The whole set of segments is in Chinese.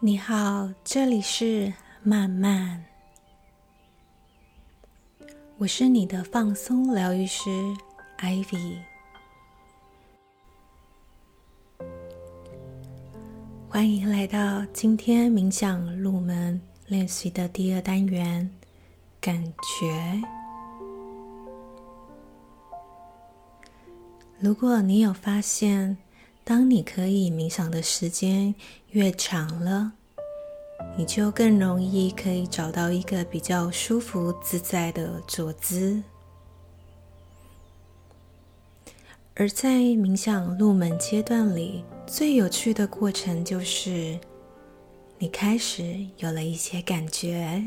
你好，这里是慢慢，我是你的放松疗愈师 Ivy。欢迎来到今天冥想入门练习的第2单元，感觉。如果你有发现，当你可以冥想的时间越长了，你就更容易可以找到一个比较舒服自在的坐姿。而在冥想入门阶段里，最有趣的过程就是你开始有了一些感觉，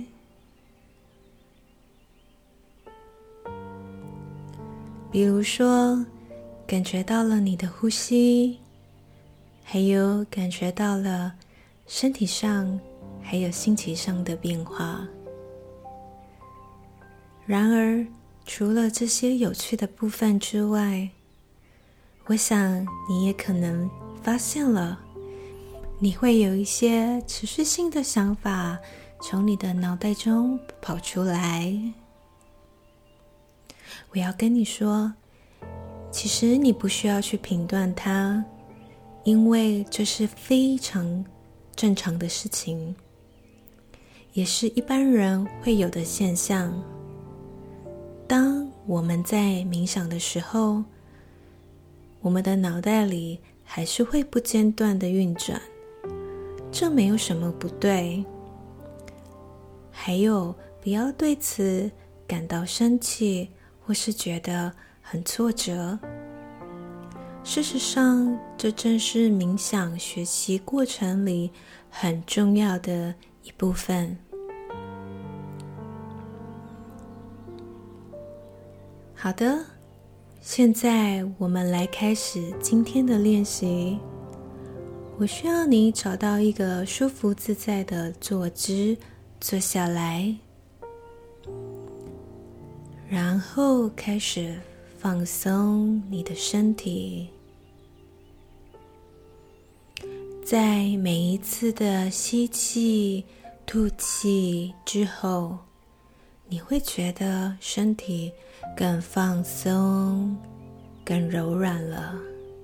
比如说感觉到了你的呼吸，还有感觉到了身体上还有心情上的变化。然而，除了这些有趣的部分之外，我想你也可能发现了，你会有一些持续性的想法从你的脑袋中跑出来。我要跟你说，其实你不需要去评断它，因为这是非常正常的事情，也是一般人会有的现象。当我们在冥想的时候，我们的脑袋里还是会不间断的运转，这没有什么不对。还有，不要对此感到生气，或是觉得很挫折。事实上，这正是冥想学习过程里很重要的一部分。好的，现在我们来开始今天的练习。我需要你找到一个舒服自在的坐姿，坐下来，然后开始放松你的身体。在每一次的吸气、吐气之后，你会觉得身体更放松、更柔软了。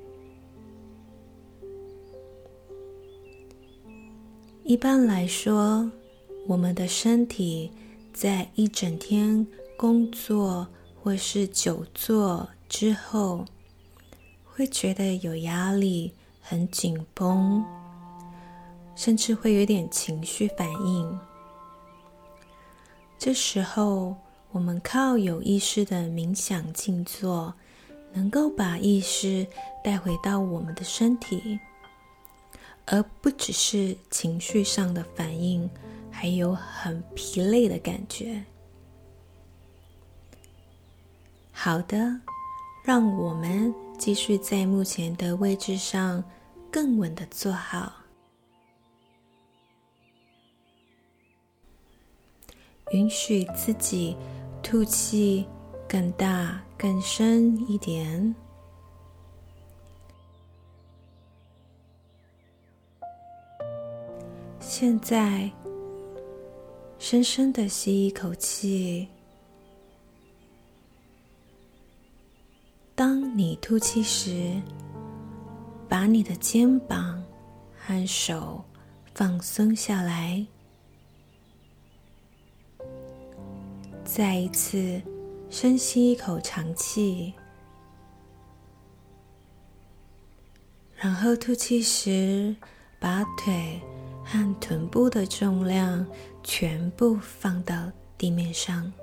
一般来说，我们的身体在一整天工作或是久坐之后，会觉得有压力，很紧绷，甚至会有点情绪反应。这时候，我们靠有意识的冥想静坐，能够把意识带回到我们的身体，而不只是情绪上的反应，还有很疲累的感觉。好的，让我们继续在目前的位置上更稳地坐好。允许自己吐气更大更深一点。现在深深地吸一口气，当你吐气时，把你的肩膀和手放松下来。再一次深吸一口长气，然后吐气时，把腿和臀部的重量全部放到地面上。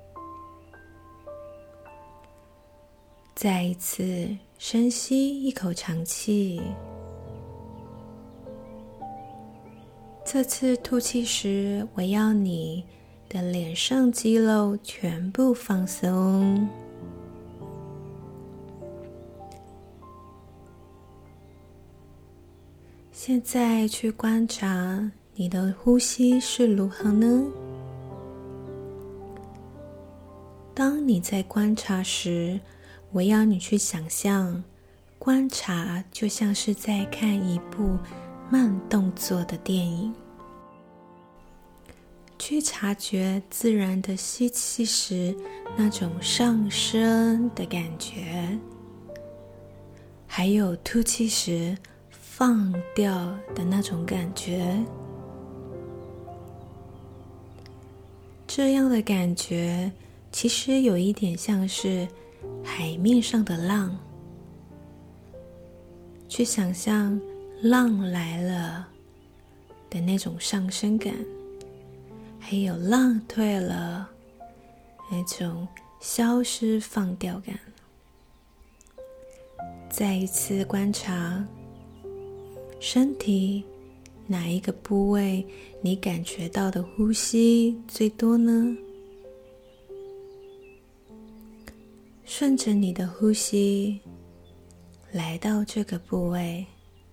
再一次深吸一口长气，这次吐气时，我要你的脸上肌肉全部放松。现在去观察你的呼吸是如何呢？当你在观察时，我要你去想象，观察就像是在看一部慢动作的电影。 去察觉自然的吸气时那种上升的感觉，还有吐气时放掉的那种感觉。这样的感觉其实有一点像是海面上的浪，去想象浪来了的那种上升感，还有浪退了那种消失放掉感。再一次观察身体哪一个部位你感觉到的呼吸最多呢？顺着你的呼吸来到这个部位，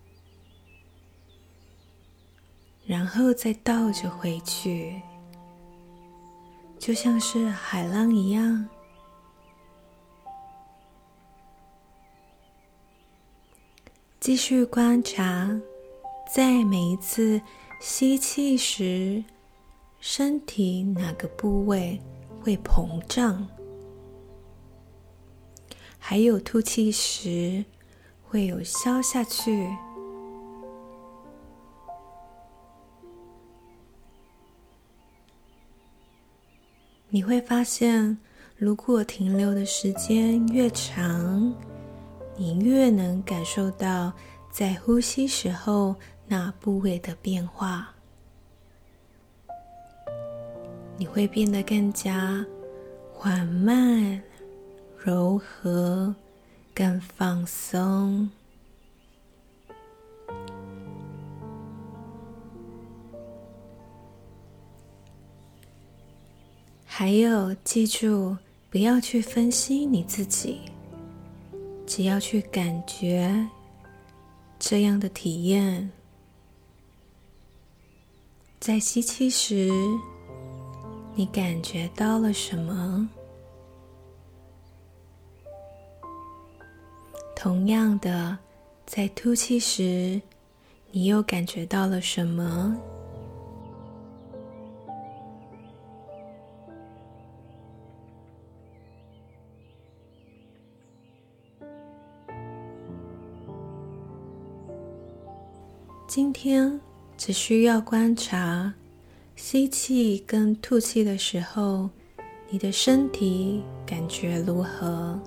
然后再倒着回去，就像是海浪一样。继续观察，在每一次吸气时，身体哪个部位会膨胀，还有吐气时会有消下去。你会发现，如果停留的时间越长，你越能感受到在呼吸时候那部位的变化。你会变得更加缓慢、柔和、更放松。还有，记住，不要去分析你自己，只要去感觉这样的体验。在吸气时，你感觉到了什么？同样的，在吐气时，你又感觉到了什么？今天只需要观察吸气跟吐气的时候，你的身体感觉如何？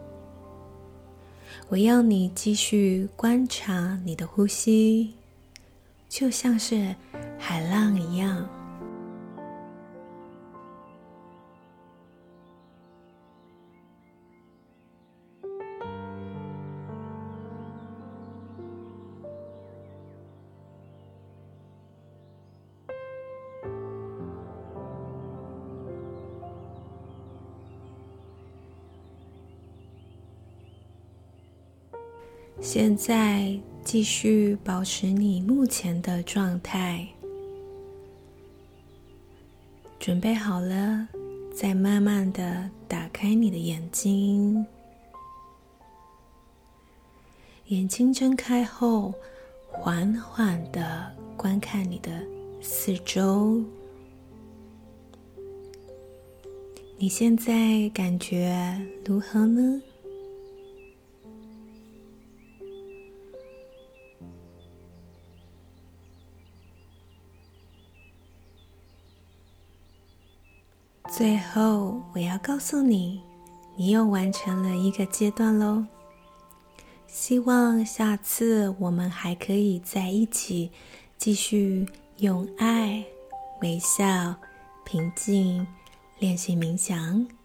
我要你继续观察你的呼吸，就像是海浪一样。现在继续保持你目前的状态，准备好了，再慢慢的打开你的眼睛。眼睛睁开后，缓缓的观看你的四周。你现在感觉如何呢？最后，我要告诉你，你又完成了一个阶段咯。希望下次我们还可以在一起，继续用爱、微笑、平静练习冥想。